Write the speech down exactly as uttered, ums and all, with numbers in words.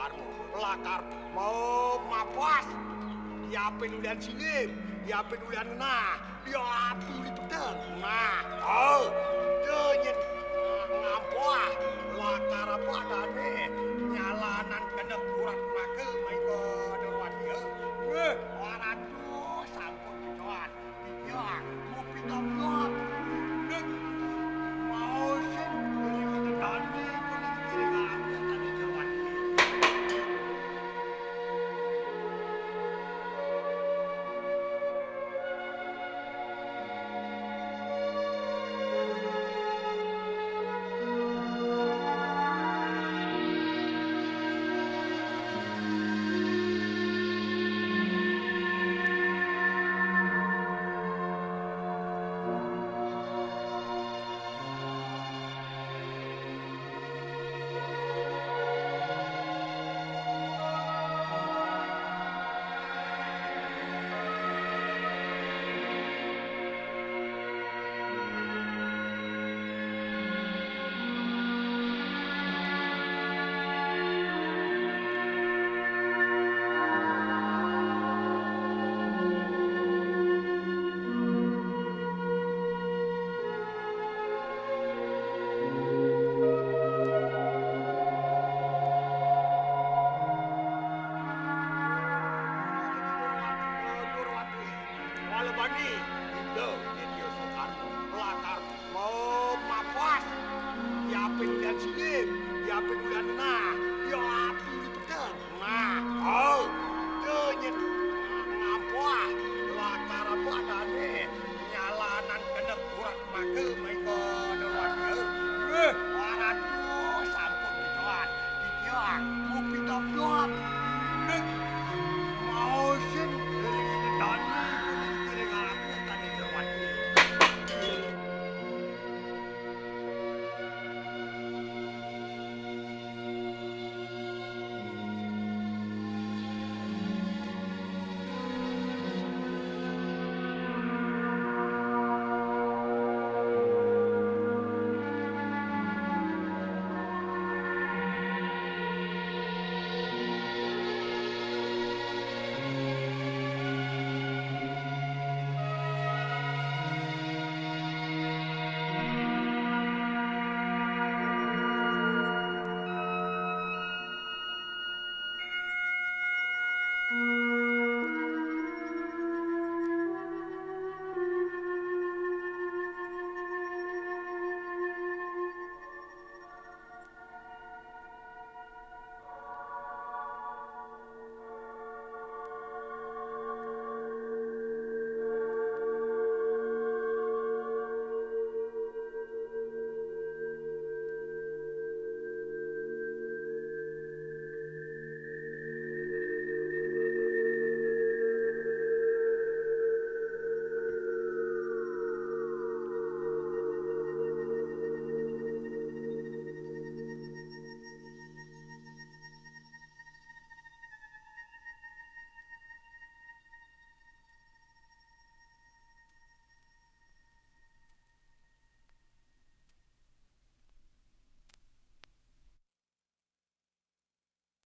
Soekarno lakar mau mapas ya penulian silim ya penulian nah ya api pedang nah oh denyen ngampoa lakar apa adane nyalanan kena kurat makel maiko dewan dia eh waratu sampun kecoan ya ngopi top dek mau sen ini dane kuning kiri aku tadi dewan Bani, itu dia Soekarno lakar mau mapas ya penulian silim ya penulian nah